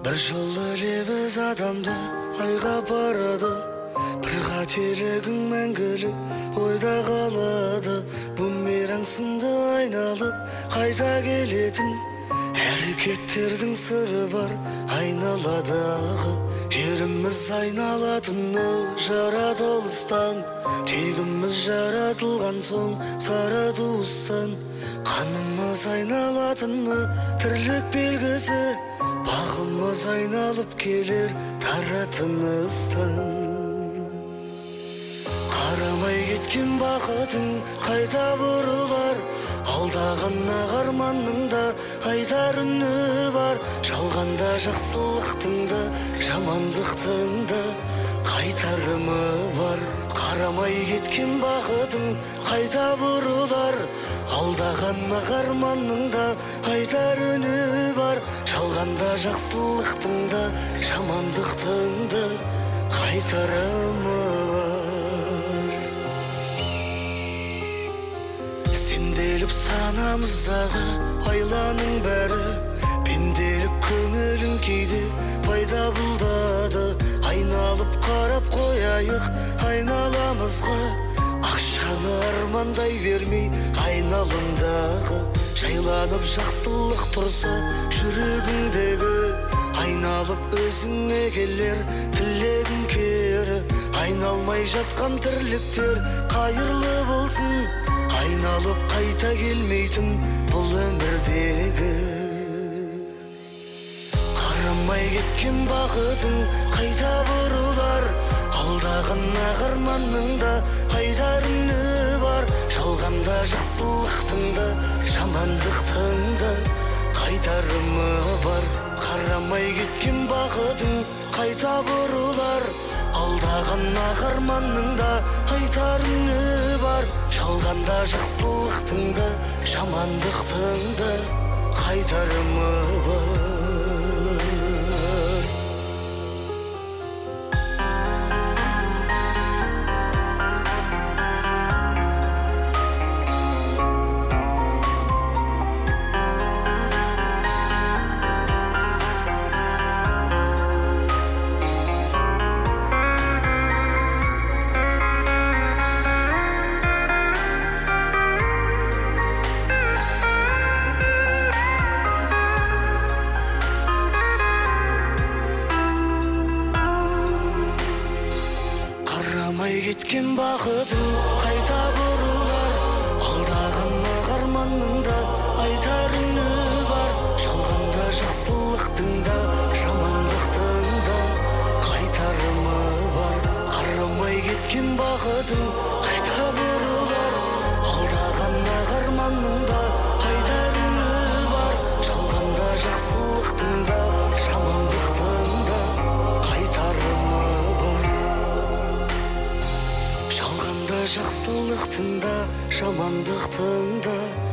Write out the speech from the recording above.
Bir жыл элебиз адамды айга барады, bir кателигиң мәңгілік ойда қалады. Бумеранг сынды айналып қайта келетін әрекеттердің сыры бар айналадағы. Жеріміз айналатыны жаратылыстан, тегіміз жаратылған соң сары туыстан. Қанымыз айналатыны тірлік белгісі, бағымыз айналып келер таратыныстан. Қарамай кеткен бақытың қайта бұрылар, алдаған арманның да айтар үні бар. Жалғанда жақсылықтың да жамандықтың да қайтарымы бар. Қарамай кеткен бақытың қайта бұрылар, алдаған арманның да айтар үні бар. Жалғанда жақсылықтың да жамандықтың да қайтарымы бар. Сенделіп санамыздағы айланың бәрі, пенделік көңілің кейде пайда бұлдады. Айналып қарап қояйық айналамызға, ақшаны армандай бермей айналымдағы. Жайланып жақсылық тұрса жүрегіңдегі, айналып өзіңе келер тілегің кері. Айналмай жатқан тірліктер қайырлы болсын, айналып қайта келмейтін бұл өмірдегі. Қарамай кеткен бақытың қайта бұрылар, алдаған арманның да айтар үні бар. Жалғанда жақсылықтың да жамандықтың да қайтарымы бар. Қарамай кеткен бақытың қайта бұрылар, алдаған арманның да айтар үні бар. Жалғанда жақсылықтың да жамандықтың да қайтарымы бар. Қарамай кеткен бақытың қайта бұрылар, алдаған арманның да айтар үні бар. Жалғанда жақсылықтың да жамандықтың да қайтарымы бар. Қарамай кеткен бақытың қайта бұрылар, алдаған арманның да айтар үні бар. Жалғанда жақсылықтың да жамандықтың да қайтарымы бар. Жалғанда жақсылықтың да жамандықтың да